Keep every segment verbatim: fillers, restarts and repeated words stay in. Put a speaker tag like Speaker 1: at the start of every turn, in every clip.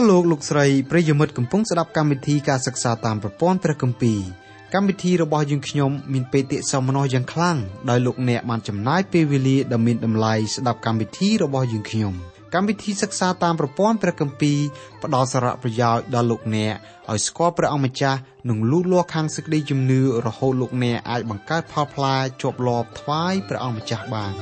Speaker 1: លោកលោកស្រីប្រិយមិត្តកំពុងស្ដាប់កម្មវិធីការសិក្សាតាមប្រព័ន្ធព្រះគម្ពីរកម្មវិធីរបស់យើងខ្ញុំមានបេតិសោមនស្សយ៉ាងខ្លាំងដោយលោកអ្នកបានចំណាយពេលវេលាដ៏មានតម្លៃស្ដាប់កម្មវិធីរបស់យើងខ្ញុំកម្មវិធីសិក្សាតាមប្រព័ន្ធព្រះគម្ពីរផ្ដល់សារៈប្រយោជន៍ដល់លោកអ្នកឲ្យស្គាល់ព្រះអង្គម្ចាស់និងលូតលាស់ខាងសេចក្តីជំនឿរហូតលោកអ្នកអាចបង្កើតផលផ្លែជាប់លាប់ថ្វាយព្រះអង្គម្ចាស់បាន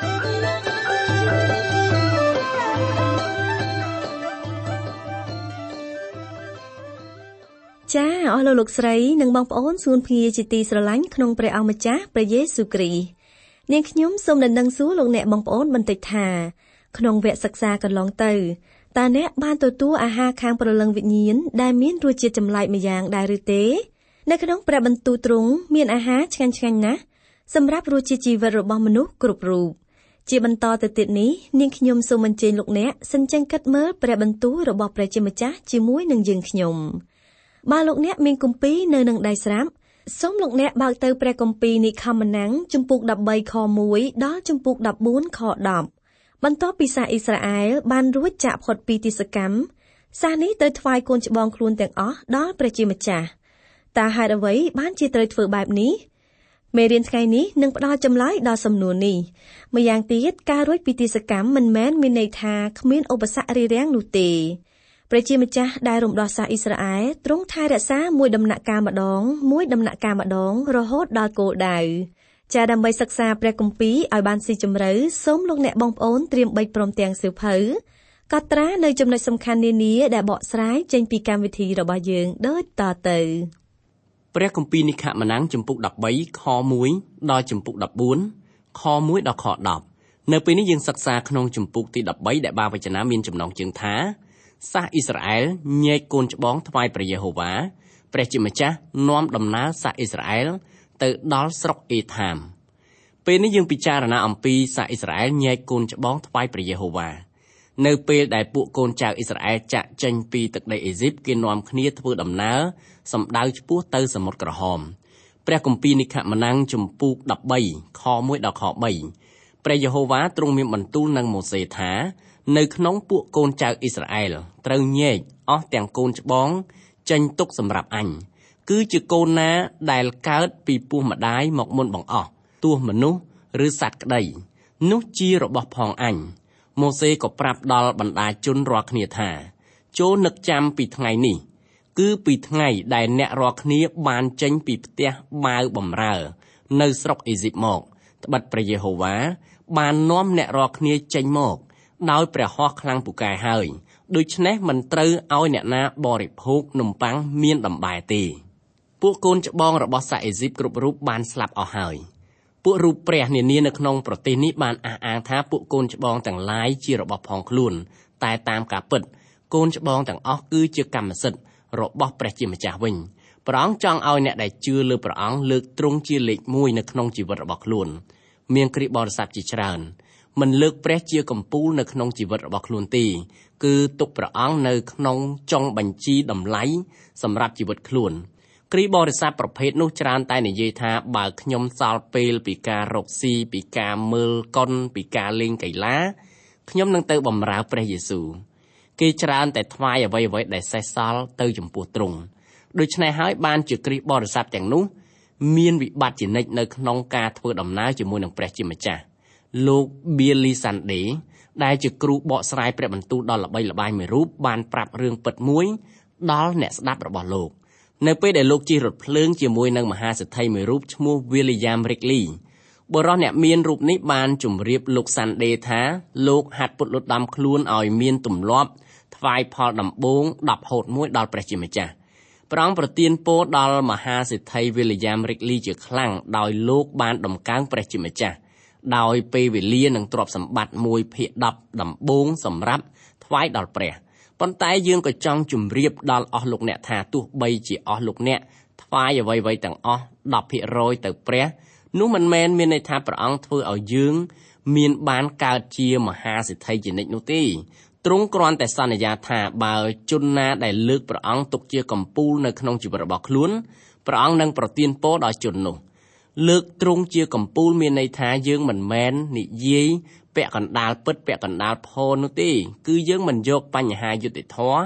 Speaker 2: ចា៎អស់លោកលោកស្រីនិងបងប្អូនសួនភ្ងាជាទីស្រឡាញ់ក្នុងព្រះអង្គម្ចាស់ព្រះយេស៊ូវគ្រីស្ទនាងខ្ញុំសូមដណ្ដឹងសួរលោកអ្នកបងប្អូនបន្តិចថាក្នុងវគ្គសិក្សាកន្លងទៅតើអ្នកបានទទួលអាហារខាងព្រលឹងវិញ្ញាណដែលមានរសជាតិចម្លែកម្យ៉ាងដែរឬទេនៅក្នុងព្រះបន្ទូលទ្រង់មានអាហារឆ្ងាញ់ឆ្ងាញ់ណាស់សម្រាប់រសជាតិជីវិតរបស់មនុស្សគ្រប់រូបជាបន្តទៅទៀតនេះនាងខ្ញុំសូមអញ្ជើញលោកអ្នកសិនចឹងគិតមើលព្រះបន្ទូលរបស់ព្រះជាម្ចាស់ជាមួយនឹងយើងខ្ញុំបើលោកអ្នកមានគម្ពីរនៅនឹងដៃស្រាប់សូមលោកអ្នកបើកទៅព្រះគម្ពីរនិខមណាំងជំពូកដប់បីខមួយដល់ជំពូកដប់បួនខដប់បន្ទាប់ពីសាសអ៊ីស្រាអែលបានរួចចាកផុតពីទាសកម្មសាសនេះត្រូវថ្វាយកូនច្បងខ្លួនទាំងអស់ដល់ព្រះជាម្ចាស់តើហេតុអ្វីបានជាត្រូវធ្វើបែបនេះមេរៀនថ្ងៃនេះនឹងផ្ដល់ចម្លើយដល់សំណួរនេះម្យ៉ាងទៀតការរួចពីទាសកម្មមិនមែនមានន័យថាគ្មានឧបសគ្គរារាំងនោះទេព្រះជាម្ចាស់ដែលរំដោះសាសអ៊ីស្រាអែលទ្រង់ថែរក្សាមួយដំណាក់កាលម្ដងមួយដំណាក់កាលម្ដងរហូតដល់គោលដៅចាដើម្បីសិក្សាព្រះគម្ពីរឲ្យបានស៊ីជម្រៅសូមលោកអ្នកបងប្អូនត្រៀមបិចព្រមទាំងសៀវភៅកត់ត្រានៅចំណុចសំខាន់នានាដែលបកស្រាយចេញពីកម្មវិធីរបស់យើងដូចតទៅ
Speaker 3: ព្រះគម្ពីរនិខមណាំងជំពូកដប់បីខមួយដល់ជំពូកដប់បួនខមួយដល់ខដប់នៅពេលនេះយើងសិក្សាក្នុងជំពូកទីដប់បីដែលបាវចនាមានចំណងជើងថាសាសអ៊ីស្រាអែលញែកកូនច្បងថ្វាយព្រះយេហូវ៉ាព្រះជាម្ចាស់នាំដំណើរសាសអ៊ីស្រាអែលទៅដល់ស្រុកអេថាមពេលនេះយើងពិចារណាអំពីសាសអ៊ីស្រាអែលញែកកូនច្បងថ្វាយព្រះយេហូវ៉ានៅពេលដែលពួកកូនចៅអ៊ីស្រាអែលចាក់ចេញពីទឹកដីអេស៊ីបគេនាំគ្នាធ្វើដំណើរសំដៅឆ្ពោះទៅសមុទ្រក្រហមព្រះគម្ពីរនិខមណាំងជំពូកដប់បីខមួយដល់ខបីព្រះយេហូវ៉ាទ្រង់មានបន្ទូលនឹងម៉ូសេថានៅក្នុងពួកកូនចៅអ៊ីស្រាអែលត្រូវញែកអស់ទាំងកូនច្បងចេញទុកសម្រាប់អញគឺជាកូនណាដែលកើតពីពោះម្ដាយមកមុនបង្អស់ទោះមនុស្សឬសត្វក្តីនោះជារបស់ផងអញម៉ូសេក៏ប្រាប់ដល់បណ្ដាជនរាល់គ្នាថាចូលនឹកចាំពីថ្ងៃនេះគឺពីថ្ងៃដែលអ្នករាល់គ្នាបានចេញពីផ្ទះបាវបំរើនៅស្រុកអេស៊ីបមកត្បិតព្រះយេហូវ៉ាបាននាំអ្នករាល់គ្នាចេញមកដោយព្រះហស្ថខ្លាំងពូកែហើយដូច្នេះមិនត្រូវឲ្យអ្នកណាបរិភោគនំប៉័ងមានដំបែទេពួកកូនច្បងរបស់សាសអេស៊ីបគ្រប់រូបបានស្លាប់អស់ហើយពួករូបព្រះនានានៅក្នុងប្រទេសនេះបានអះអាងថាពួកកូនច្បងទាំងឡាយជារបស់ផងខ្លួនតែតាមការពិតកូនច្បងទាំងអស់គឺជាកម្មសិទ្ធិរបស់ព្រះជាម្ចាស់វិញព្រះអង្គចង់ឲ្យអ្នកដែលជឿលើព្រះអង្គលើកទ្រង់ជាលេខមួយនៅក្នុងជីវិតរបស់ខ្លួនមានគ្រីស្ទបរិស័ទជាច្រើនមិនលើកព្រះជាកំពូលនៅក្នុងជីវិតរបស់ខ្លួនទេគឺទុកព្រះអង្គនៅក្នុងចុងបញ្ជីតម្លៃសម្រាប់ជីវិតខ្លួនគ្រីស្ទបរិស័ទប្រភេទនោះច្រើនតែនិយាយថាបើខ្ញុំសល់ពេលពីការរកស៊ីពីការមើលកុនពីការលេងកីឡាខ្ញុំនឹងទៅបម្រើព្រះយេស៊ូវគេច្រើនតែថ្វាយអ្វីៗដែលសេសសល់ទៅចំពោះទ្រង់ដូច្នេះហើយបានជាគ្រីស្ទបរិស័ទទាំងនោះមានវិបត្តិជានិច្ចនៅក្នុងការធ្វើដំណើរជាមួយនឹងព្រះជាម្ចាស់លោក Billy Sunday ដែលជាគ្រូបកស្រាយព្រះបន្ទូលដ៏ល្បីល្បាញមួយរូបបានប្រាប់រឿងពិតមួយដល់អ្នកស្ដាប់របស់លោកនៅពេលដែលលោកជិះរថភ្លើងជាមួយនឹងមហាសេដ្ឋីមួយរូបឈ្មោះ William Wrigley បុរសអ្នកមានរូបនេះបានជម្រាបលោក Sunday ថាលោកហាត់ពុតលុតដាំខ្លួនឲ្យមានទម្លាប់ថ្វាយផលដំបូងដប់ហូតមួយដល់ព្រះជាម្ចាស់ព្រះអង្គប្រទានពរដល់មហាសេដ្ឋី William Wrigley ជាខ្លាំងដោយលោកបានដំកើងព្រះជាម្ចាស់ដោយពេលវេលានិងទ្រព្យសម្បត្តិមួយភាគដប់ដំបូងសម្រាប់ថ្វាយដល់ព្រះប៉ុន្តែយើងក៏ចង់ជម្រាបដល់អស់លោកអ្នកថាទោះបីជាអស់លោកអ្នកថ្វាយអ្វីៗទាំងអស់ដប់ភាគរយទៅព្រះនោះមិនមែនមានន័យថាព្រះអង្គធ្វើឲ្យយើងមានបានកើតជាមហាសេដ្ឋីជានិច្ចនោះទេទ្រង់គ្រាន់តែសន្យាថាបើជនណាដែលលើកព្រះអង្គទុកជាកំពូលនៅក្នុងជីវិតរបស់ខ្លួនព្រះអង្គនឹងប្រទានពរដល់ជននោះលើកទ្រង់ជាកំពូលមានន័យថាយើងមិនមែននិយាយពាក់កណ្ដាលពិតពាក់កណ្ដាលផនោះទេគឺយើងមិនយកបញ្ហាយុត្តិធម៌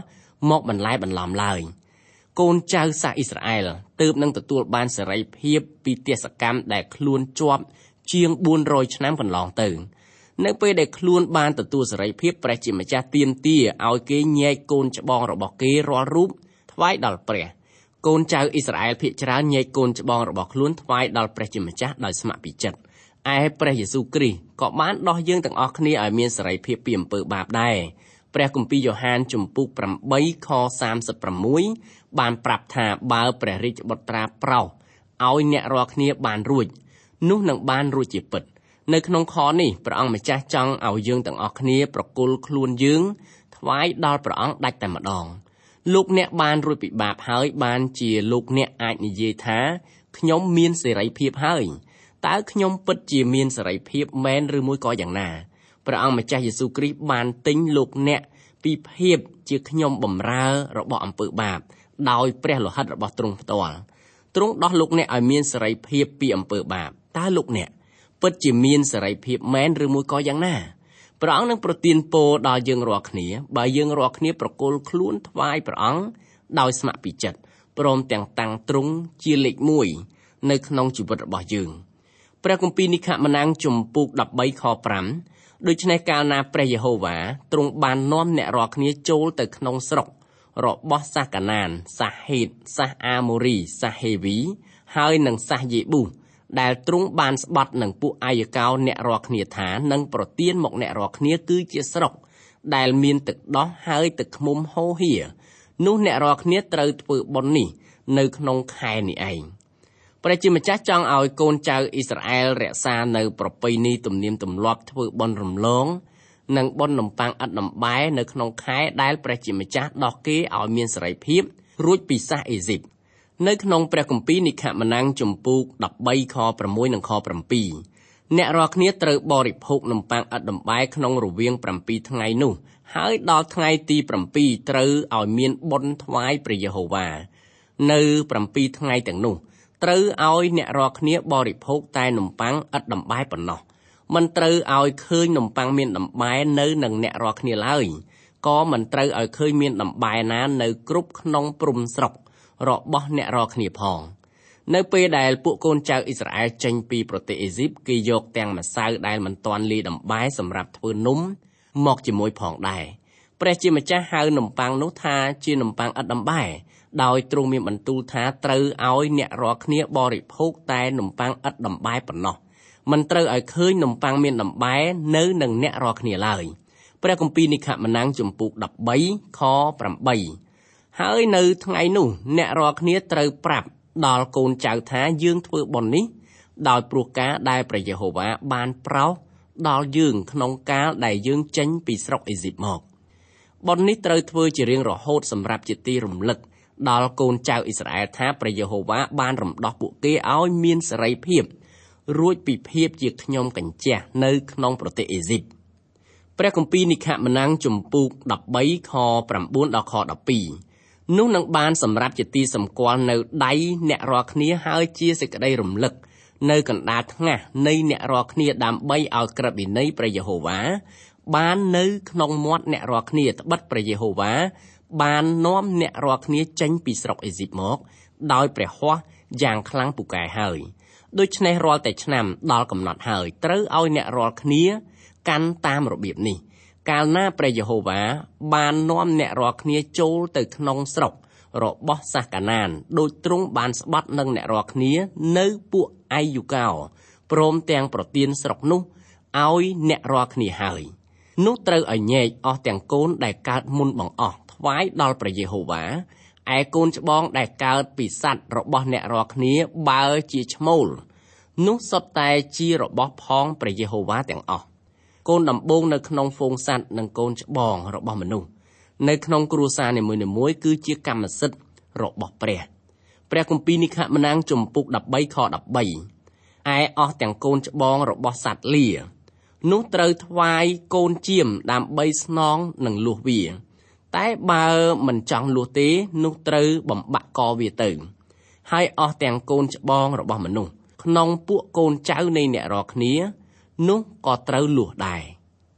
Speaker 3: មកបន្លែបន្លំឡើយកូនចៅសាសអ៊ីស្រាអែលទើបនឹងទទួលបានសេរីភាពពីទេសកម្មដែលខ្លួនជាប់ជាងបួនរយឆ្នាំកន្លងទៅនៅពេលដែលខ្លួនបានទទួលសេរីភាពព្រះជាម្ចាស់ទាមទារឲ្យគេញែកកូនច្បងរបស់គេរាល់រូបថ្វាយដល់ព្រះកូនចៅអ៊ីស្រាអែលភាគច្រើនញែកកូនច្បងរបស់ខ្លួនថ្វាយដល់ព្រះជាម្ចាស់ដោយស្ម័គ្រពីចិត្តឯព្រះយេស៊ូវគ្រីស្ទក៏បានដោះយើងទាំងអស់គ្នាឲ្យមានសេរីភាពពីអំពើបាបដែរព្រះគម្ពីរយ៉ូហានជំពូកប្រាំខសាមសិបប្រាំមួយបានប្រាប់ថាបើព្រះរាជបុត្រាប្រោសឲ្យអ្នករាល់គ្នាបានរួចនោះនឹងបានរួចជាពិតនៅក្នុងខនេះព្រះអង្គម្ចាស់ចង់ឲ្យយើងទាំងអស់គ្នាប្រគល់ខ្លួនយើងថ្វាយដល់ព្រះអង្គដាច់តែម្ដងលោកអ្នកបានរួចពីបាបហើយបានជាលោកអ្នកអាចនិយាយថាខ្ញុំមានសេរីភាពហើយតើខ្ញុំពិតជាមានសេរីភាពមែនឬមួយក៏យ៉ាងណាព្រះអង្គម្ចាស់យេស៊ូវគ្រីស្ទបានទិញលោកអ្នកពីភាពជាខ្ញុំបម្រើរបស់អំពើបាបដោយព្រះលោហិតរបស់ទ្រង់ផ្ទាល់ទ្រង់ដោះលោកអ្នកឲ្យមានសេរីភាពពីអំពើបាបតើលោកអ្នកពិតជាមានសេរីភាពមែនឬមួយក៏យ៉ាងណាព្រះអង្គនឹងប្រទានពរដល់យើងរាល់គ្នាបើយើងរាល់គ្នាប្រគល់ខ្លួនថ្វាយព្រះអង្គដោយស្ម័គ្រពីចិត្តព្រមទាំងតាំងទ្រង់ជាលេខមួយនៅក្នុងជីវិតរបស់យើងព្រះគម្ពីរនិខម៉ានាំងជំពូកដប់បីខប្រាំដូច្នេះកាលណាព្រះយេហូវ៉ាទ្រង់បាននាំអ្នករាល់គ្នាចូលទៅក្នុងស្រុករបស់សាសកាណានសាសហេតសាសអាម៉ូរីសាសហេវីហើយនឹងសាសយេប៊ូសដែលទ្រង់បានស្បត់នឹងពួកអាយកោអ្នករាល់គ្នាថានឹងប្រទានមកអ្នករាល់គ្នាគឺជាស្រុកដែលមានទឹកដោះហើយទឹកឃ្មុំហូរហៀនោះអ្នករាល់គ្នាត្រូវធ្វើបុណ្យនេះនៅក្នុងខែនេះឯងព្រះជាម្ចាស់ចង់ឲ្យកូនចៅអ៊ីស្រាអែលរក្សានៅប្រពៃណីទំនៀមទម្លាប់ធ្វើបុណ្យរំលងនិងបុណ្យនំប៉័ងឥតដំបែនៅក្នុងខែដែលព្រះជាម្ចាស់ដោះគេឲ្យមានសេរីភាពរួចពីសាសអេស៊ីបនៅក្នុងព្រះគម្ពីរនិខម៉ានាំងជំពូកដប់បីខប្រាំមួយនិងខប្រាំពីរអ្នករាល់គ្នាត្រូវបរិភោគនំប៉័ងឥតដំបែក្នុងរវាងប្រាំពីរថ្ងៃនោះហើយដល់ថ្ងៃទីប្រាំពីរត្រូវឲ្យមានបុណ្យថ្វាយព្រះយេហូវ៉ានៅប្រាំពីរថ្ងៃទាំងនោះត្រូវឲ្យអ្នករាល់គ្នាបរិភោគតែនំប៉័ងឥតដំបែប៉ុណ្ណោះមិនត្រូវឲ្យឃើញនំប៉័ងមានដំបែនៅនឹងអ្នករាល់គ្នាឡើយក៏មិនត្រូវឲ្យឃើញមានដំបែណានៅគ្រប់ក្នុងព្រំស្រុករបស់អ្នករាល់គ្នាផងនៅពេលដែលពួកកូនចៅអ៊ីស្រាអែលចេញពីប្រទេសអេស៊ីបគេយកទាំងម្សៅដែលមិនទាន់លាយដំបែសម្រាប់ធ្វើនំមកជាមួយផងដែរព្រះជាម្ចាស់ហៅនំប៉័ងនោះថាជានំប៉័ងឥតដំបែដោយទ្រង់មានបន្ទូលថាត្រូវឲ្យអ្នករាល់គ្នាបរិភោគតែនំប៉័ងឥតដំបែប៉ុណ្ណោះមិនត្រូវឲ្យឃើញនំប៉័ងមានដំបែនៅនឹងអ្នករាល់គ្នាឡើយព្រះគម្ពីរនិខម៉ានាំងជំពូកដប់បីខប្រាំបីហើយនៅថ្ងៃនោះអ្នករាល់គ្នាត្រូវប្រាប់ដល់កូនចៅថាយើងធ្វើបុណ្យនេះដោយព្រោះការដែលព្រះយេហូវ៉ាបានប្រោសដល់យើងក្នុងកាលដែលយើងចេញពីស្រុកអេស៊ីបមកបុណ្យនេះត្រូវធ្វើជារៀងរហូតសម្រាប់ជាទីរំលឹកដល់កូនចៅអ៊ីស្រាអែលថាព្រះយេហូវ៉ាបានរំដោះពួកគេឲ្យមានសេរីភាពរួចពីភាពជាខ្ញុំកញ្ចាស់នៅក្នុងប្រទេសអេស៊ីបព្រះគម្ពីរនិខម៉ានាំងជំពូកដប់បីខប្រាំបួនដល់ខដប់ពីរនោះនឹងបានសម្រាប់ជាទីសម្គាល់នៅដៃអ្នករាល់គ្នាហើយជាសេចក្តីរំលឹកនៅកណ្ដាលថ្ងាសនៃអ្នករាល់គ្នាដើម្បីឲ្យក្រឹតវិន័យព្រះយេហូវ៉ាបាននៅក្នុងមាត់អ្នករាល់គ្នាត្បិតព្រះយេហូវ៉ាបាននាំអ្នករាល់គ្នាចេញពីស្រុកអេស៊ីបមកដោយព្រះហស្ថយ៉ាងខ្លាំងពូកែហើយដូច្នេះរាល់តែឆ្នាំដល់កំណត់ហើយត្រូវឲ្យអ្នករាល់គ្នាកាន់តាមរបៀបនេះកាលណាព្រះយេហូវ៉ាបាននាំអ្នករាល់គ្នាចូលទៅក្នុងស្រុករបស់សាសកាណានដោយទ្រង់បានស្បត់នឹងអ្នករាល់គ្នានៅពួកអាយូកោព្រមទាំងប្រទានស្រុកនោះឲ្យអ្នករាល់គ្នាហើយនោះត្រូវឲ្យញែកអស់ទាំងកូនដែលកើតមុនបង្អស់ថ្វាយដល់ព្រះយេហូវ៉ាឯកូនច្បងដែលកើតពីសត្វរបស់អ្នករាល់គ្នាបើជាឈ្មោលនោះសុទ្ធតែជារបស់ផងព្រះយេហូវ៉ាទាំងអស់កូនដំបូងនៅក្នុងហ្វូងសត្វនិងកូនច្បងរបស់មនុស្សនៅក្នុងគ្រួសារនីមួយៗគឺជាកម្មសិទ្ធិរបស់ព្រះព្រះគម្ពីរនិខម៉ានាំងជំពូកដប់បីខដប់បីឯអស់ទាំងកូនច្បងរបស់សត្វលានោះត្រូវថ្វាយកូនជៀមដើម្បីស្នងនិងលួសវាតែបើមិនចង់លួសទេនោះត្រូវបំបាក់កវាទៅហើយអស់ទាំងកូនច្បងរបស់មនុស្សក្នុងពួកកូនចៅនៃអ្នករាល់គ្នានោះក៏ត្រូវលួសដែរ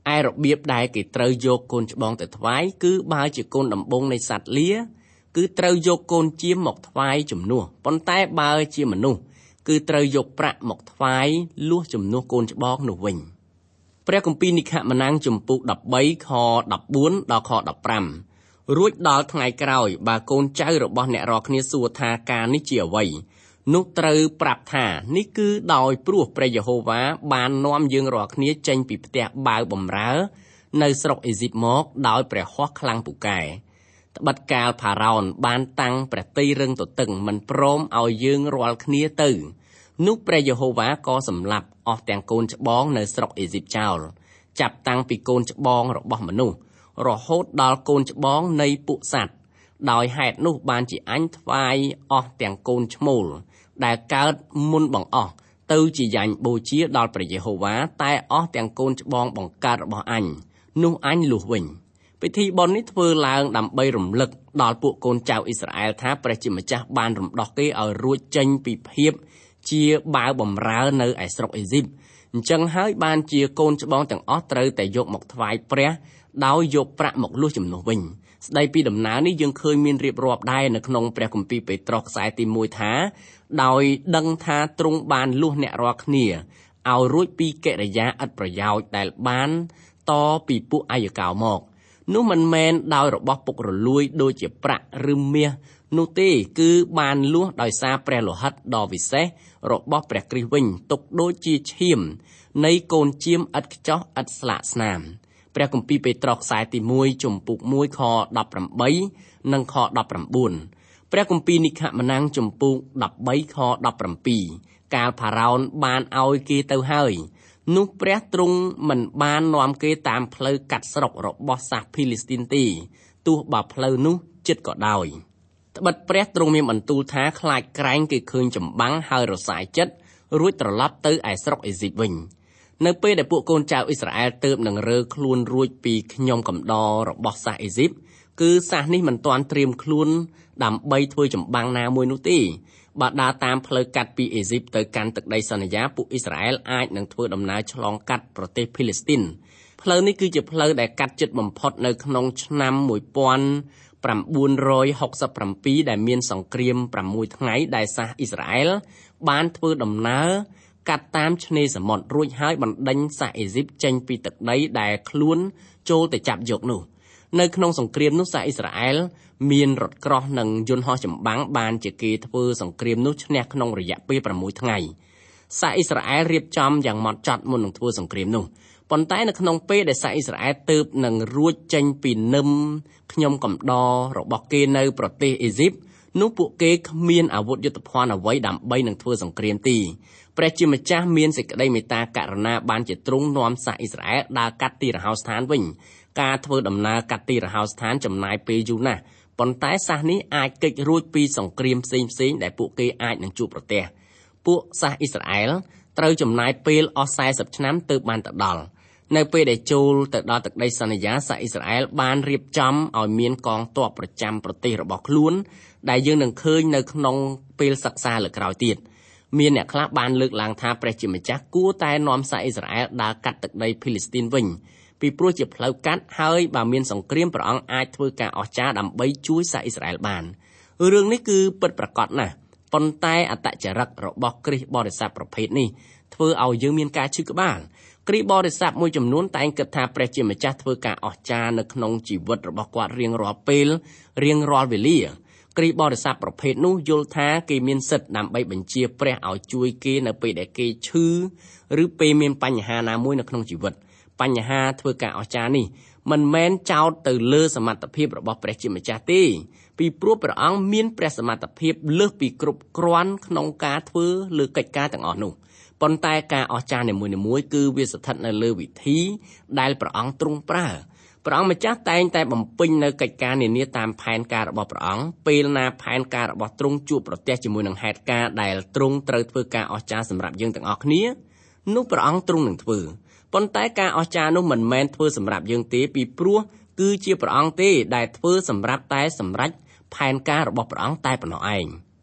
Speaker 3: ឯរបៀបដែលគេត្រូវយកកូនច្បងទៅថ្វាយគឺបើជាកូនដំបូងនៃសត្វលាគឺត្រូវយកកូនចៀមមកថ្វាយជំនួសប៉ុន្តែបើជាមនុស្សគឺត្រូវយកប្រាក់មកថ្វាយលួសជំនួសកូនច្បងនោះវិញព្រះគម្ពីរនិខមណាំងជំពូកដប់បីខដប់បួនដល់ខដប់ប្រាំរួចដល់ថ្ងៃក្រោយបើកូនចៅរបស់អ្នករាល់គ្នាសួរថាការនេះជាអ្វីនោះត្រូវប្រាប់ថានេះគឺដោយព្រោះព្រះយេហូវ៉ាបាននាំយើងរាល់គ្នាចេញពីផ្ទះបាវបម្រើនៅស្រុកអេស៊ីបមកដោយព្រះហស្ថខ្លាំងពូកែត្បិតកាលផារ៉ោនបានតាំងព្រះទ័យរឹងទទឹងមិនព្រមឲ្យយើងរាល់គ្នាទៅនោះព្រះយេហូវ៉ាក៏សម្លាប់អស់ទាំងកូនច្បងនៅស្រុកអេស៊ីបចោលចាប់តាំងពីកូនច្បងរបស់មនុស្សរហូតដល់កូនច្បងនៃពួកសត្វដោយហេតុនោះបានជាអញថ្វាយអស់ទាំងកូនឈ្មោលដែលកើតមុនបង្អស់ទៅជាយ៉ាញ់បូជាដល់ព្រះយេហូវ៉ាតែអស់ទាំងកូនច្បងបង្កើតរបស់អញនោះអញលុះវិញពិធីបុណ្យនេះធ្វើឡើងដើម្បីរំលឹកដល់ពួកកូនចៅអ៊ីស្រាអែលថាព្រះជាម្ចាស់បានរំដោះគេឲ្យរួចចេញពីភាពជាបាវបម្រើនៅឯស្រុកអេស៊ីបអញ្ចឹងហើយបានជាកូនច្បងទាំងអស់ត្រូវតែយកមកថ្វាយព្រះដោយយកប្រាក់មកលួសជំនួសវិញស្ដីពីដំណើរនេះយើងឃើញមានរៀបរាប់ដែរនៅក្នុងព្រះគម្ពីរពេត្រុសខ្សែទីមួយថាដោយដឹងថាទ្រង់បានលួសអ្នករាល់គ្នាឲ្យរួចពីកិរិយាឥតប្រយោជន៍ដែលបានតពីពួកអាយកោមកនោះមិនមែនដោយរបស់ពុករលួយដូចជាប្រាក់ឬមាសនោះទេគឺបានលួសដោយសារព្រះលោហិតដ៏វិសេសរបស់ព្រះគ្រីស្ទវិញទុកដូចជាឈាមនៃកូនចៀមឥតខ្ចោះឥតស្លាកស្នាមព្រះគម្ពីរពេត្រុសខ្សែទីមួយជំពូកមួយខដប់ប្រាំបីនិងខដប់ប្រាំបួនព្រះគម្ពីរនិខមណាំងជំពូកដប់បីខដប់ប្រាំពីរកាលផារ៉ោនបានឲ្យគេទៅហើយនោះព្រះទ្រង់មិនបាននាំគេតាមផ្លូវកាត់ស្រុករបស់សាសភីលីស្ទីនទេទោះបើផ្លូវនោះជិតក៏ដោយត្បិតព្រះទ្រង់មានបន្ទូលថាខ្លាចក្រែងគេឃើញចម្បាំងហើយរសាយចិត្តរួចត្រឡប់ទៅឯស្រុកអេស៊ីបវិញនៅពេលដែលពួកកូនចៅអ៊ីស្រាអែលទើបនឹងរើខ្លួនរួចពីខ្ញុំកំដររបស់សាសអេស៊ីបគឺសាសនេះមិនទាន់ត្រៀមខ្លួនដើម្បីធ្វើចម្បាំងណាមួយនោះទេបើដើរតាមផ្លូវកាត់ពីអេស៊ីបទៅកាន់ទឹកដីសន្យាពួកអ៊ីស្រាអែលអាចនឹងធ្វើដំណើរឆ្លងកាត់ប្រទេសភីលីស្ទីនផ្លូវនេះគឺជាផ្លូវដែលកាត់ជិតបំផុតនៅក្នុងឆ្នាំមួយពាន់ប្រាំបួនរយហុកសិបប្រាំពីរដែលមានសង្គ្រាមប្រាំមួយថ្ងៃដែលសាសអ៊ីស្រាអែលបានធ្វើដំណើរកាត់តាមឆ្នេរសមុទ្ររួចហើយបណ្ដេញសាសអេស៊ីបចេញពីទឹកដីដែលខ្លួនចូលទៅចាប់យកនោះនៅក្នុងសង្គ្រាមនោះសាសអ៊ីស្រាអែលមានរថក្រោះនិងយន្តហោះចម្បាំងបានជាគេធ្វើសង្គ្រាមនោះឈ្នះក្នុងរយៈពេលប្រាំមួយថ្ងៃសាសអ៊ីស្រាអែលរៀបចំយ៉ាងម៉ត់ចត់មុននឹងធ្វើសង្គ្រាមនោះប៉ុន្តែនៅក្នុងពេលដែលសាសអ៊ីស្រាអែលទើបនឹងរួចចេញពីនឹមខ្ញុំកំដររបស់គេនៅប្រទេសអេស៊ីបនោះពួកគេគ្មានអាវុធយុទ្ធភ័ណ្ឌអ្វីដើម្បីនឹងធ្វើសង្គ្រាមទេព្រះជាម្ចាស់មានសេចក្តីមេត្តាករុណាបានជាទ្រង់នាំសាសអ៊ីស្រាអែលដើរកាត់ទីរហោស្ថានវិញការធ្វើដំណើរកាត់ទីរហោស្ថានចំណាយពេលយូរណាស់ប៉ុន្តែសាសនេះអាចគេចរួចពីសង្គ្រាមផ្សេងៗដែលពួកគេអាចនឹងជួបប្រទះពួកសាសអ៊ីស្រាអែលត្រូវចំណាយពេលអស់สี่សិបឆ្នាំទើបបានទៅដល់នៅពេលដែលចូលទៅដល់ទឹកដីសន្យាសាសអ៊ីស្រាអែលបានរៀបចំឲ្យមានកងទ័ពប្រចាំប្រទេសរបស់ខ្លួនដែលយើងនឹងឃើញនៅក្នុងពេលសិក្សាលើក្រោយទៀតមានអ្នកខ្លះបានលើកឡើងថាព្រះជាម្ចាស់គួរតែនាំសាសអ៊ីស្រាអែលដើរកាត់ទឹកដីភីលីស្ទីនវិញពីព្រោះជាផ្លូវកាត់ហើយបើមានសង្គ្រាមព្រះអង្គអាចធ្វើការអស្ចារ្យដើម្បីជួយសាសអ៊ីស្រាអែលបានរឿងនេះគឺពិតប្រាកដណាស់ប៉ុន្តែអត្តចរិតរបស់គ្រិស្តបរិស័ទប្រភេទនេះធ្វើឲ្យយើងមានការឈឺក្បាលគ្រិស្តបរិស័ទមួយចំនួនតែងគិតថាព្រះជាម្ចាស់ធ្វើការអស្ចារ្យនៅក្នុងជីវិតរបស់គាត់រៀងរាល់ពេលរៀងរាល់វេលាគ្រិស្តបរិស័ទប្រភេទនោះយល់ថាគេមានសិទ្ធិដើម្បីបញ្ជាព្រះឲ្យជួយគេនៅពេលដែលគេឈឺឬពេលមានបញ្ហាណាមួយនៅក្នុងជីវិតបញ្ហាធ្វើការអស្ចារ្យនេះមិនមែនចោទទៅលើសមត្ថភាពរបស់ព្រះជាម្ចាស់ទេពីព្រោះព្រះអង្គមានព្រះសមត្ថភាពលើសពីគ្រប់គ្រាន់ក្នុងការធ្វើលើកិច្ចការទាំងអស់នោះប៉ុន្តែការអស្ចារ្យនីមួយៗគឺវាស្ថិតនៅលើវិធីដែលព្រះអង្គទ្រង់ប្រើព្រះអង្គម្ចាស់តែងតែបំពេញនៅកិច្ចការនានាតាមផែនការរបស់ព្រះអង្គពេលណាផែនការរបស់ទ្រង់ជួបប្រទះជាមួយនឹងហេតុការណ៍ដែលទ្រង់ត្រូវធ្វើការអស្ចារ្យសម្រាប់យើងទាំងអស់គ្នានោះព្រះអង្គទ្រង់នឹងធ្វើប៉ុន្តែការអស្ចារ្យនោះមិនមែនធ្វើសម្រាប់យើងទេពីព្រោះគឺជាព្រះអង្គទេដែលធ្វើសម្រាប់តែសម្រេចផែនការរបស់ព្រះអង្គតែប៉ុណ្ណោះឯង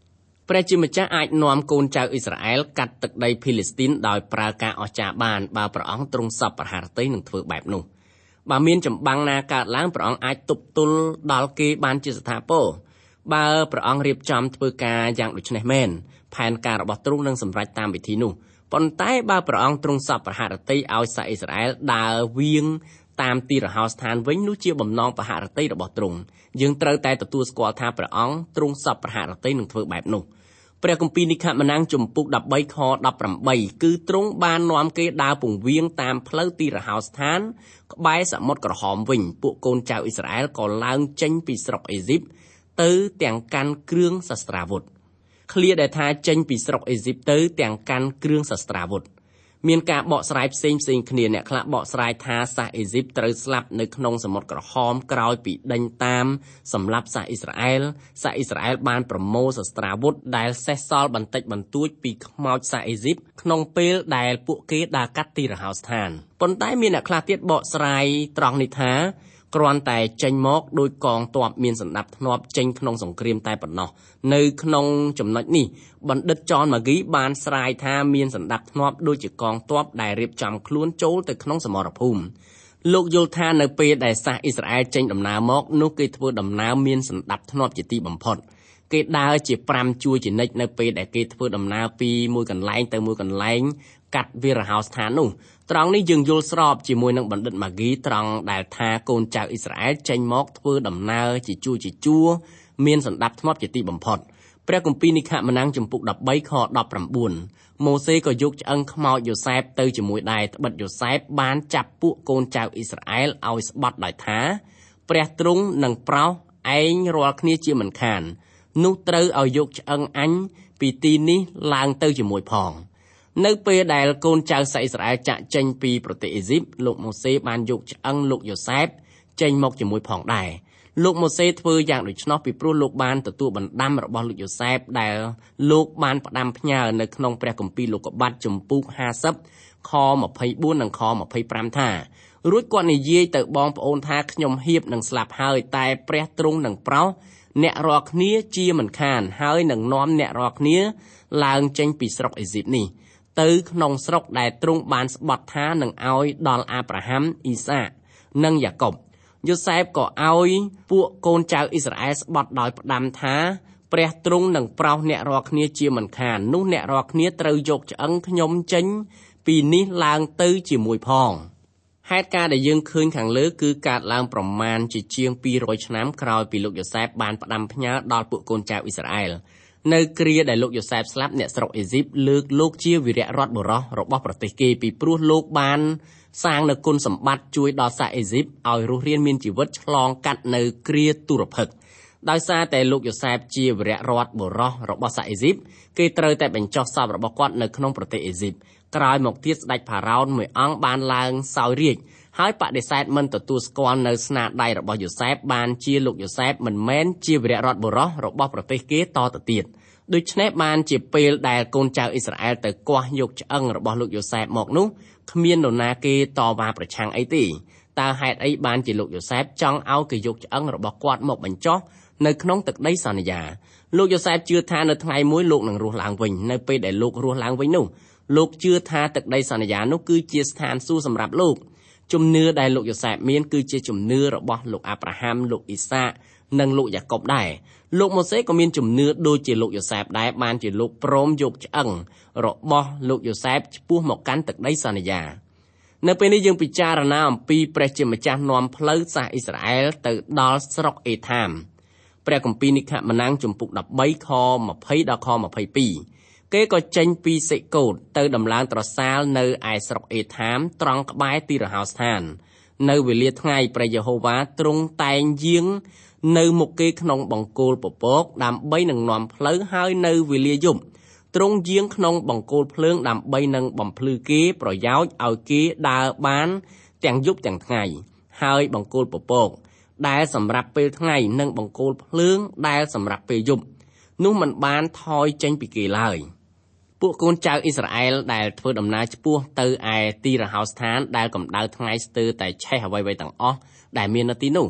Speaker 3: ព្រះជាម្ចាស់អាចនាំកូនចៅអ៊ីស្រាអែលកាត់ទឹកដីភីលីស្ទីនដោយប្រើការអស្ចារ្យបានបើព្រះអង្គទ្រង់សប្បុរហត្ថីនឹងធ្វើបែបនោះបើមានចម្បាំងណាកើតឡើងព្រះអង្គអាចទប់ទល់ដល់គេបានជាស្ថាពរបើព្រះអង្គរៀបចំធ្វើការយ៉ាងដូច្នេះមែនផែនការរបស់ទ្រង់នឹងសម្រេចតាមវិធីនោះប៉ុន្តែបើព្រះអង្គទ្រង់សប្បុរហត្ថីឲ្យសាសអ៊ីស្រាអែលដើរវៀងតាមទីរហោស្ថានវិញនោះជាបំណងបហរតីរបស់ទ្រង់យើងត្រូវតែទទួលស្គាល់ថាព្រះអង្គទ្រង់សប្បុរហត្ថីនឹងធ្វើបែបនោះព្រះគម្ពីរនិខមណាំងជំពូកដប់បីខដប់ប្រាំបីគឺទ្រង់បាននាំគេដើរពង្វៀងតាមផ្លូវទីរហោស្ថានក្បែរសមុទ្រក្រហមវិញពួកកូនចៅអ៊ីស្រាអែលក៏ឡើងចេញពីស្រុកអេស៊ីបទៅទាំងកាន់គ្រឿងសស្ត្រាវុធឃ្លាដែលថាចេញពីស្រុកអេស៊ីបទៅទាំងកាន់គ្រឿងសស្ត្រាវុធមានការបកស្រាយផ្សេងផ្សេងគ្នាអ្នកខ្លះបកស្រាយថាសាសអេស៊ីបត្រូវស្លាប់នៅក្នុងសមុទ្រក្រហមក្រោយពីដេញតាមសម្លាប់សាសអ៊ីស្រាអែលសាសអ៊ីស្រាអែលបានប្រមូលសស្ត្រាវុធដែលសេសសល់បន្តិចបន្តួចពីខ្មោចសាសអេស៊ីបក្នុងពេលដែលពួកគេដើរកាត់ទីរហោស្ថានប៉ុន្តែមានអ្នកខ្លះទៀតបកស្រាយត្រង់នេះថាគ្រាន់តែចេញមកដោយកងទ័ពមានសណ្ដាប់ធ្នាប់ចេញក្នុងសង្គ្រាមតែប៉ុណ្ណោះនៅក្នុងចំណុចនេះបណ្ឌិតចនម៉ាហ្គីបានស្រាយថាមានសណ្ដាប់ធ្នាប់ដូចជាកងទ័ពដែលរៀបចំខ្លួនចូលទៅក្នុងសមរភូមិលោកយល់ថានៅពេលដែលសាសអ៊ីស្រាអែលចេញដំណើរមកនោះគេធ្វើដំណើរមានសណ្ដាប់ធ្នាប់ជាទីបំផុតគេដើរជាប្រាំជួរជានិច្ចនៅពេលដែលគេធ្វើដំណើរពីមួយកន្លែងទៅមួយកន្លែងកាត់វាលរហោស្ថាននោះត្រង់នេះយើងយល់ស្របជាមួយនឹងបណ្ឌិតម៉ាហ្គីត្រង់ដែលថាកូនចៅអ៊ីស្រាអែលចេញមកធ្វើដំណើរជាជួរជាជួរមានសណ្ដាប់ធ្នាប់ជាទីបំផុតព្រះគម្ពីរនិខមណាំងជំពូកដប់បីខដប់ប្រាំបួនម៉ូសេក៏យកឆ្អឹងខ្មោចយ៉ូសែបទៅជាមួយដែរត្បិតយ៉ូសែបបានចាប់ពួកកូនចៅអ៊ីស្រាអែលឲ្យស្បត់ដោយថាព្រះទ្រង់នឹងប្រោសឯងរាល់គ្នាជាមិនខាននោះត្រូវឲ្យយកឆ្អឹងអញពីទីនេះឡើងទៅជាមួយផងនៅពេលដែលកូនចៅសាសអ៊ីស្រាអែលចាក់ចេញពីប្រទេសអេស៊ីបលោកម៉ូសេបានយកឆ្អឹងលោកយ៉ូសែបចេញមកជាមួយផងដែរលោកម៉ូសេធ្វើយ៉ាងដូច្នោះពីព្រោះលោកបានទទួលបណ្ដាំរបស់លោកយ៉ូសែបដែលលោកបានផ្ដាំផ្ញើនៅក្នុងព្រះគម្ពីរលោកុបាទជំពូកហាសិបខម្ភៃបួននិងខម្ភៃប្រាំថារួចគាត់និយាយទៅបងប្អូនថាខ្ញុំហៀបនឹងស្លាប់ហើយតែព្រះទ្រង់នឹងប្រោសអ្នករាល់គ្នាជាមិនខានហើយនឹងនាំអ្នករាល់គ្នាឡើងចេញពីស្រុកអេស៊ីបនេះទៅក្នុងស្រុកដែលទ្រង់បានស្បត់ថានឹងឲ្យដល់អាប់រ៉ាហាំអ៊ីសាកនិងយ៉ាកុបយ៉ូសែបក៏ឲ្យពួកកូនចៅអ៊ីស្រាអែលស្បត់ដោយផ្ដាំថាព្រះទ្រង់នឹងប្រោសអ្នករាល់គ្នាជាមិនខាននោះអ្នករាល់គ្នាត្រូវយកឆ្អឹងខ្ញុំចេញពីនេះឡើងទៅជាមួយផងហេតុការណ៍ដែលយើងឃើញខាងលើគឺកើតឡើងប្រមាណជាជាងពីររយឆ្នាំក្រោយពីលោកយ៉ូសែបបានផ្ដាំផ្ញើដល់ពួកកូនចៅអ៊ីស្រាអែលនៅគ្រាដែលលោកយ៉ូសែបស្លាប់អ្នកស្រុកអេស៊ីបលើកលោកជាវីរៈរដ្ឋបុរសរបស់ប្រទេសគេពីព្រោះលោកបានសាងនៅគុណសម្បត្តិជួយដល់សាសអេស៊ីបឲ្យរស់រានមានជីវិតឆ្លងកាត់នៅគ្រាទុរភិក្សដោយសារតែលោកយ៉ូសែបជាវីរៈរដ្ឋបុរសរបស់សាសអេស៊ីបគេត្រូវតែបញ្ចុះសពរបស់គាត់នៅក្នុងប្រទេសអេស៊ីបក្រោយមកទៀតស្ដេចផារ៉ោនមួយអង្គបានឡើងសោយរាជ្យហើយបដិសេធមិនទទួលស្គាល់នៅស្នាដៃរបស់យ៉ូសែបបានជាលោកយ៉ូសែបមិនមែនជាវីរៈរដ្ឋបុរសរបស់ប្រទេសគេតទៅទៀតដូច្នេះបានជាពេលដែលកូនចៅអ៊ីស្រាអែលទៅគាស់យកឆ្អឹងរបស់លោកយ៉ូសែបមកនោះគ្មាននរណាគេតវ៉ាប្រឆាំងអីទេតើហេតុអីបានជាលោកយ៉ូសែបចង់ឲ្យគេយកឆ្អឹងរបស់គាត់មកបញ្ចុះនៅក្នុងទឹកដីសន្យាលោកយ៉ូសែបជឿថានៅថ្ងៃមួយលោកនឹងរស់ឡើងវិញនៅពេលដែលលោករស់ឡើងវិញនោះលោកជឿថាទឹកដីសន្យានោះគឺជាស្ថានសួគ៌សម្រាប់លោកជំនឿដែលលោកយ៉ូសែបមានគឺជាជំនឿរបស់លោកអាប់រ៉ាហាំលោកអ៊ីសាកនិងលោកយ៉ាកុបដែរលោកម៉ូសេក៏មានជំនឿដូចជាលោកយ៉ូសែបដែរបានជាលោកព្រមយកឆ្អឹងរបស់លោកយ៉ូសែបឆ្ពោះមកកាន់ទឹកដីសន្យានៅពេលនេះយើងពិចារណាអំពីព្រះជាម្ចាស់នាំផ្លូវសាសអ៊ីស្រាអែលទៅដល់ស្រុកអេថាមព្រះគម្ពីរនិខមណាំងជំពូកដប់បីខម្ភៃដល់ខម្ភៃពីរគេក៏ចេញពីសេកូតទៅដំឡើងត្រសាលនៅឯស្រុកអេថាមត្រង់ក្បែរទីរហោស្ថាននៅវេលាថ្ងៃព្រះយេហូវ៉ាទ្រង់តែងយាងនៅមុខគេក្នុងបង្គោលពពកដើម្បីនឹងនាំផ្លូវហើយនៅវេលាយប់ទ្រង់យាងក្នុងបង្គោលភ្លើងដើម្បីនឹងបំភ្លឺគេប្រយោជន៍ឲ្យគេដើរបានទាំងយប់ទាំងថ្ងៃហើយបង្គោលពពកដែលសម្រាប់ពេលថ្ងៃនិងបង្គោលភ្លើងដែលសម្រាប់ពេលយប់នោះមិនបានថយចេញពីគេឡើយពួកកូនចៅអ៊ីស្រាអែលដែលធ្វើដំណើរឆ្ពោះទៅឯទីរហោស្ថានដែលកម្ដៅថ្ងៃស្ទើរតែឆេះអ្វីៗទាំងអស់ដែលមាននៅទីនោះ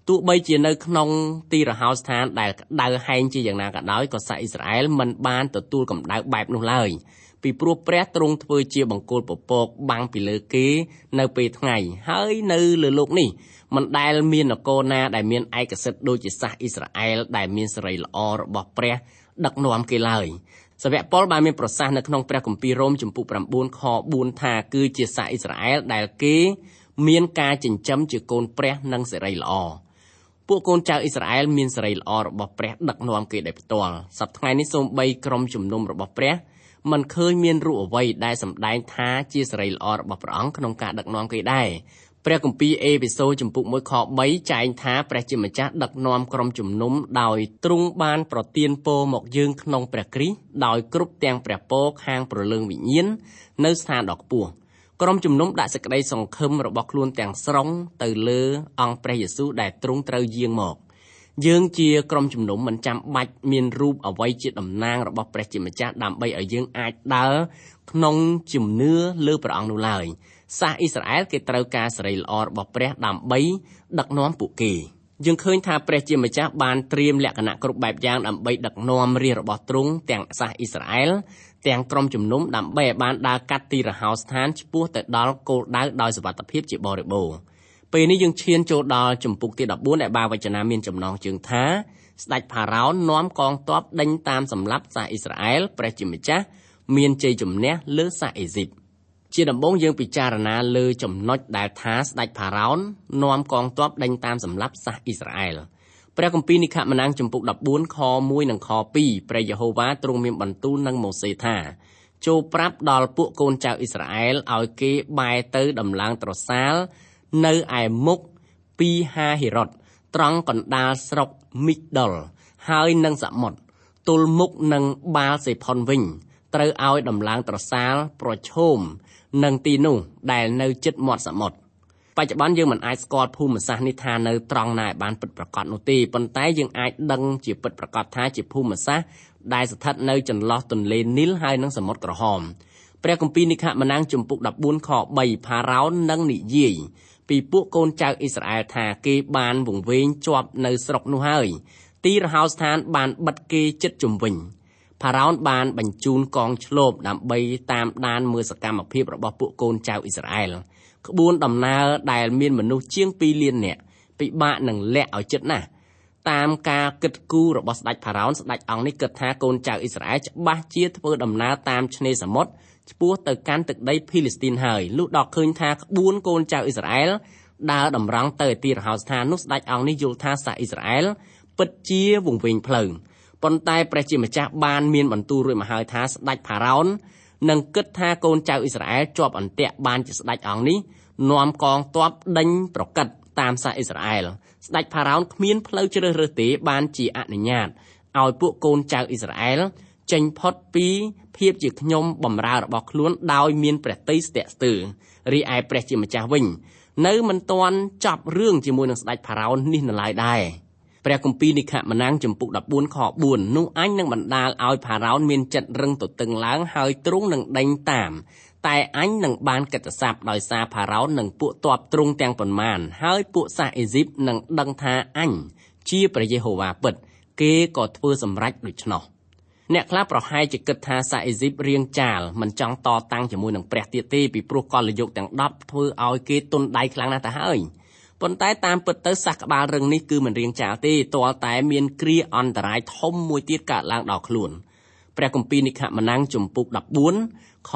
Speaker 3: ទោះបីជានៅក្នុងទីរហោស្ថានដែលក្តៅហែងជាយ៉ាងណាក៏ដោយក៏សាសអ៊ីស្រាអែលមិនបានទទួលកម្ដៅបែបនោះឡើយពីព្រោះព្រះទ្រង់ធ្វើជាបង្គោលពពកបាំងពីលើគេនៅពេលថ្ងៃហើយនៅលើโลกនេះមិនដែលមាននគរណាដែលមានឯកសិទ្ធិដូចជាសាសអ៊ីស្រាអែលដែលមានសេរីល្អរបស់ព្រះដឹកនាំគេឡើយសាវកប៉ុលបានមានប្រសាសន៍នៅក្នុងព្រះគម្ពីររ៉ូមជំពូក9ខ4ថាគឺជាសាសអ៊ីស្រាអែលដែលគេមានការចិញ្ចឹមជាកូនព្រះនិងសេរីល្អពួកកូនចៅអ៊ីស្រាអែលមានសេរីល្អរបស់ព្រះដឹកនាំគេដោយផ្ទាល់សប្តាហ៍ថ្ងៃនេះសូម្បីក្រុមជំនុំរបស់ព្រះមិនឃើញមានរូបអ្វីដែលសម្ដែងថាជាសេរីល្អរបស់ព្រះអង្គក្នុងការដឹកនាំគេដែរព្រះគម្ពីរអេភេសូជំពូក1ខ3ចែងថាព្រះជាម្ចាស់ដឹកនាំក្រុមជំនុំដោយទ្រង់បានប្រទានពរមកយើងក្នុងព្រះគ្រីស្ទដោយគ្រប់ទាំងព្រះពរខាងព្រលឹងវិញ្ញាណនៅស្ថានដ៏ខ្ពស់ក្រុមជំនុំដាក់សេចក្តីសង្ឃឹមរបស់ខ្លួនទាំងស្រុងទៅលើអង្គព្រះយេស៊ូវដែលទ្រង់ត្រូវយាងមកយើងជាក្រុមជំនុំមិនចាំបាច់មានរូបអ្វីជាតំណាងរបស់ព្រះជាម្ចាស់ដើម្បីឲ្យយើងអាចដើរក្នុងជំនឿលើព្រះអង្គនោះឡើយសាសអ៊ីស្រាអែលគេត្រូវការសេរីល្អរបស់ព្រះដើម្បីដឹកនាំពួកគេយើងឃើញថាព្រះជាម្ចាស់បានត្រៀមលក្ខណៈគ្រប់បែបយ៉ាងដើម្បីដឹកនាំរាជរបស់ទ្រង់ទាំងសាសអ៊ីស្រាអែលទាំងក្រុមជំនុំដើម្បីឲ្យបានដើរកាត់ទីរហោស្ថានឆ្ពោះទៅដល់គោលដៅដោយសុវត្ថិភាពជាបរិបូរណ៍ពេលនេះយើងឈានចូលដល់ជំពូកទី14ដែលបានវចនាមានចំណងជើងថាស្ដេចផារ៉ោននាំកងទ័ពដេញតាមសម្លាប់សាសអ៊ីស្រាអែលព្រះជាម្ចាស់មានជ័យជំនះលើសាសអេស៊ីបជាដំបូងយើងពិចារណាលើចំណុចដែលថាស្ដេចផារ៉ោននាំកងទ័ពដេញតាមសម្លាប់សាសអ៊ីស្រាអែលព្រះគម្ពីរនិខម៉ានាំងជំពូក14ខ1និងខ2ព្រះយេហូវ៉ាទ្រង់មានបន្ទូលនឹងម៉ូសេថាចូលប្រាប់ដល់ពួកកូនចៅអ៊ីស្រាអែលឲ្យគេបែរទៅដំឡើងត្រសាលនៅឯមុខពីហាហេរ៉ុតត្រង់កណ្ដាលស្រុកមីដុលហើយនឹងសមុទ្រទល់មុខនឹងបាល់សេផុនវិញត្រូវឲ្យដំឡើងត្រសាលប្រឈមនឹងទីនោះដែលនៅជិតមាត់សមុទ្របច្ចុប្បន្នយើងមិនអាចស្គាល់ភូមិសាស្ត្រនេះថានៅត្រង់ណាឲ្យបានពិតប្រាកដនោះទេប៉ុន្តែយើងអាចដឹងជាពិតប្រាកដថាជាភូមិសាស្ត្រដែលស្ថិតនៅចន្លោះទន្លេនីលហើយនិងសមុទ្រក្រហមព្រះគម្ពីរនិខម៉ានាំងជំពូក14ខ3ផារ៉ោននឹងនិយាយពីពួកកូនចៅអ៊ីស្រាអែលថាគេបានវង្វេងជាប់នៅស្រុកនោះហើយទីរហោស្ថានបានបិទគេជិតជុំវិញផារ៉ោនបានបញ្ជូនកងឆ្លូបដើម្បីតាមដានមើលសកម្មភាពរបស់ពួកកូនចៅអ៊ីស្រាអែលក្បួនដំណើរដែលមានមនុស្សជាងពីរលាននាក់ពិបាកនឹងលាក់ឲ្យជិតណាស់តាមការគិតគូររបស់ស្ដេចផារ៉ោនស្ដេចអង្គនេះគិតថាកូនចៅអ៊ីស្រាអែលច្បាស់ជាធ្វើដំណើរតាមឆ្នេរសមុទ្រឆ្ពោះទៅកាន់ទឹកដីភីលីស្ទីនហើយលុះដល់ឃើញថាក្បួនកូនចៅអ៊ីស្រាអែលដើរតម្រង់ទៅទីរហោស្ថាននោះស្ដេចអង្គនេះយល់ថាសាសអ៊ីស្រាអែលពិតជាវង្វេងផ្លូវប៉ុន្តែព្រះជាម្ចាស់បានមានបន្ទូលរួចមកហើយថាស្ដេចផារ៉ោននឹងគិតថាកូនចៅអ៊ីស្រាអែលជាប់អន្ទាក់បានជាស្ដេចអង្គនេះនាំកងទ័ពដេញប្រកិតតាមសាសអ៊ីស្រាអែលស្ដេចផារ៉ោនគ្មានផ្លូវជ្រើសរើសទេបានជាអនុញ្ញាតឲ្យពួកកូនចៅអ៊ីស្រាអែលចេញផុតពីភាពជាខ្ញុំបម្រើរបស់ខ្លួនដោយមានព្រះទ័យស្ទាក់ស្ទើររីឯព្រះជាម្ចាស់វិញនៅមិនទាន់ចប់រឿងជាមួយនឹងស្ដេចផារ៉ោននេះនៅឡើយដែរព្រះគម្ពីរនិខម៉ានាំងជំពូក14ខ4នោះអញនឹងបណ្ដាលឲ្យផារ៉ោនមានចិត្តរឹងទទឹងឡើងហើយទ្រង់នឹងដេញតាមតែអញនឹងបានកិត្តិស័ព្ទដោយសារផារ៉ោននិងពួកទ័ពទ្រង់ទាំងប៉ុន្មានហើយពួកសាសអេស៊ីបនឹងដឹងថាអញជាព្រះយេហូវ៉ាពិតគេក៏ធ្វើសម្រេចដូច្នោះអ្នកខ្លះប្រហែលជាគិតថាសាសអេស៊ីបរៀងចាលមិនចង់តតាំងជាមួយនឹងព្រះទៀតទេពីព្រោះកលយុគទាំងដប់ធ្វើឲ្យគេទន់ដៃខ្លាំងណាស់ទៅហើយប៉ុន្តែតាមពិតទៅសាសក្បាលរឹងនេះគឺមិនរៀងចាលទេទាល់តែមានគ្រាអន្តរាយធំមួយទៀតកើតឡើងដល់ខ្លួនព្រះគម្ពីរនិខម៉ានាំងជំពូក14ខ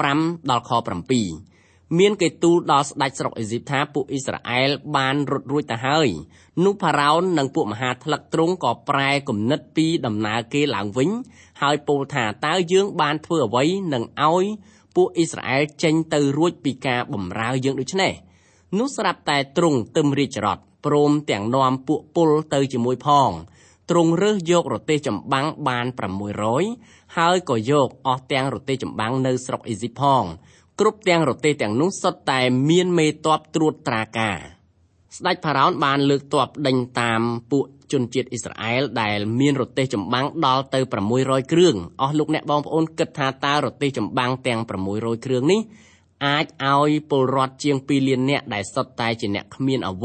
Speaker 3: 5ដល់ខ7មានគេទូលដល់ស្ដេចស្រុកអេស៊ីបថាពួកអ៊ីស្រាអែលបានរត់រួចទៅហើយនោះផារ៉ោននិងពួកមហាថ្លឹកទ្រង់ក៏ប្រែគំនិតពីដំណើរគេឡើងវិញហើយពោលថាតើយើងបានធ្វើអ្វីនឹងឲ្យពួកអ៊ីស្រាអែលចេញទៅរួចពីការបម្រើយើងដូច្នេះនោះស្រាប់តែទ្រង់ទឹមរាជរថព្រមទាំងនាំពួកពលទៅជាមួយផងទ្រង់រើសយករទេះចម្បាំងបាន600ហើយក៏យកអស់ទាំងរទេះចម្បាំងនៅស្រុកអេស៊ីបផងគ្រប់ទាំងរទេះទាំងនោះសុទ្ធតែមានមេទ័ពត្រួតត្រាការស្ដេចផារ៉ោនបានលើកទ័ពដេញតាមពួកជនជាតិអ៊ីស្រាអែលដែលមានរទេះចម្បាំងដល់ទៅ600គ្រឿងអស់លោកអ្នកបងប្អូនគិតថាតើរទេះចម្បាំងទាំង600គ្រឿងនេះអាចឲ្យពលរដ្ឋជាងពីរលាននាក់ដែលសុទ្ធតែជាអ្នកគ្មានអាវុធ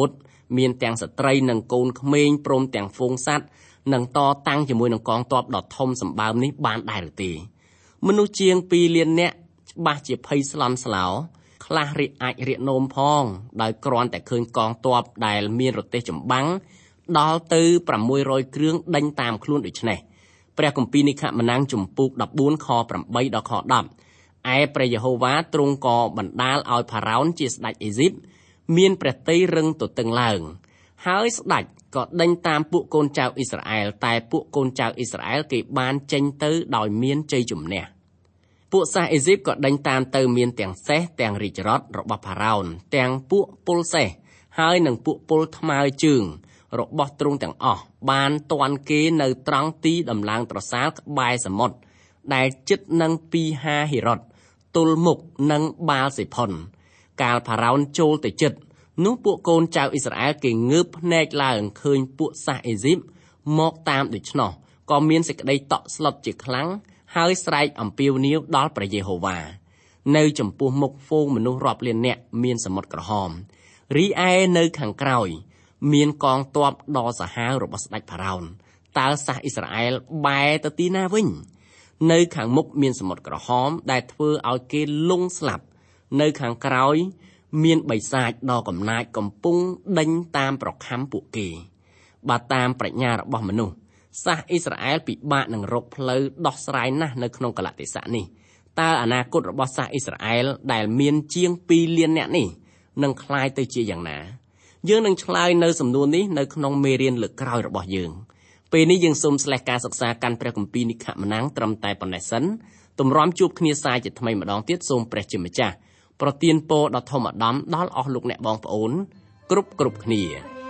Speaker 3: មានទាំងស្ត្រីនិងកូនក្មេងព្រមទាំងហ្វូងសត្វនឹងតតាំងជាមួយនឹងកងទ័ពដ៏ធំសម្បើមនេះបានដែរឬទេមនុស្សជាងពីរលាននាក់ច្បាស់ជាភ័យស្លន់ស្លោខ្លះរៀកអាចរៀកនោមផងដោយគ្រាន់តែឃើញកងទ័ពដែលមានរទេះចម្បាំងដល់ទៅប្រាំមួយរយគ្រឿងដេញតាមខ្លួនដូច្នេះព្រះគម្ពីរនិខមណាំងជំពូកដប់បួនខប្រាំបីដល់ខដប់ឯព្រះយេហូវ៉ាទ្រង់ក៏បណ្ដាលឲ្យផារ៉ោនជាស្ដេចអេស៊ីបមានព្រះទ័យរឹងទទឹងឡើងហើយស្ដេចក៏ដេញតាមពួកកូនចៅអ៊ីស្រាអែលតែពួកកូនចៅអ៊ីស្រាអែលគេបានចេញទៅដោយមានជ័យជំនះពួកសាសអេស៊ីបក៏ដេញតាមទៅមានទាំងសេះទាំងរាជរដ្ឋរបស់ផារ៉ោនទាំងពួកពលសេះហើយនឹងពួកពលថ្មើរជើងរបស់ទ្រង់ទាំងអស់បានទាន់គេនៅត្រង់ទីដំឡើងត្រសាលក្បែរសមុទ្រដែលជិតនឹងពីហាហេរ៉ុតទល់មុខនឹងបាល់សេផុនកាលផារ៉ោនចូលទៅជិតនោះពួកកូនចៅអ៊ីស្រាអែលគេងើបភ្នែកឡើងឃើញពួកសាសអេស៊ីបមកតាមដូច្នោះក៏មានសេចក្តីតក់ស្លុតជាខ្លាំងហើយស្រែកអំពាវនាវដល់ព្រះយេហូវ៉ានៅចំពោះមុខហ្វូងមនុស្សរាប់លាននាក់មានសមុទ្រក្រហមរីឯនៅខាងក្រោយមានកងទ័ពដ៏សាហាវរបស់ស្ដេចផារ៉ោនតើសាសអ៊ីស្រាអែលបែរទៅទីណាវិញនៅខាងមុខមានសមុទ្រក្រហមដែលធ្វើឲ្យគេលង់ស្លាប់នៅខាងក្រោយមានបិសាចដ៏កំណាចកំពុងដេញតាមប្រខំពួកគេបើតាមប្រាជ្ញារបស់មនុស្សសាសអ៊ីស្រាអែលពិបាកនឹងរកផ្លូវដោះស្រាយណាស់នៅក្នុងកលៈទេសៈនេះតើអនាគតរបស់សាសអ៊ីស្រាអែលដែលមានជាងពីរលាននាក់នេះនឹងคล้ายទៅជាយ៉ាងណាយើងនឹងឆ្លើយនៅសំណួរនេះនៅក្នុងមេរៀនលើកក្រោយរបស់យើងពេលនេះយើងសូមស្លេះការសិក្សាកាន់ព្រះគម្ពីរនិខមណាំងត្រឹមតែប៉ុណ្ណេះសិនទម្រាំជួបគ្នាសាជាថ្មីម្ដងទៀតសូមព្រះជាម្ចាស់ប្រទានពរដ៏ធំឧត្តមដល់អស់លោកអ្នកបងប្អូនគ្រប់គ្រប់គ្នា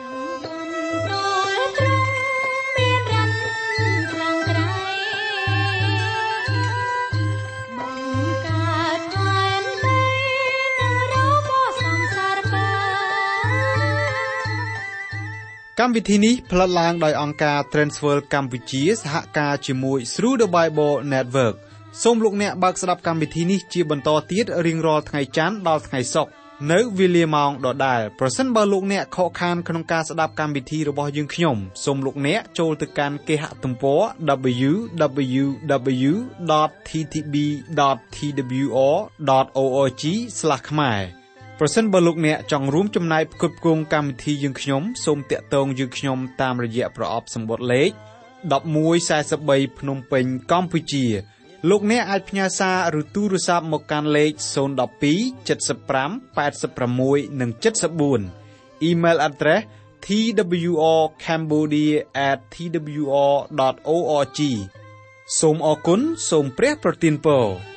Speaker 1: កម្មវិធីនេះផ្លាត់ឡើងដោយអង្គការ Transworld កម្ពុជាសហការជាមួយ Through the Bible Network សូមលោកអ្នកបើកស្ដាប់កម្មវិធីនេះជាបន្តទៀតរៀងរាល់ថ្ងៃច័ន្ទដល់ថ្ងៃសុក្រនៅវេលាម៉ោងដដែលប្រសិនបើលោកអ្នកខកខានក្នុងការស្ដាប់កម្មវិធីរបស់យើងខ្ញុំសូមលោកអ្នកចូលទៅកាន់គេហទំព័រ double-u double-u double-u ដត t t b ដត t w r ដត org ស្លាសខ្មែរប្រសិនបើលោកអ្នកចង់រួមចំណែកផ្គត់ផ្គង់កម្មវិធីយើងខ្ញុំសូមតាក់ទងយើងខ្ញុំតាមរយៈប្រអប់សម្បត្តិលេខmột một bốn baភ្នំពេញកម្ពុជាលោកអ្នកអាចផ្ញើសារឬទូរស័ព្ទមកកាន់លេខศูนย์ หนึ่ง สอง เจ็ด ห้า แปด หก និង เจ็ด สี่ Email address t w r cambodia at t w r dot org សូមអរគុណសូមព្រះប្រទានពរ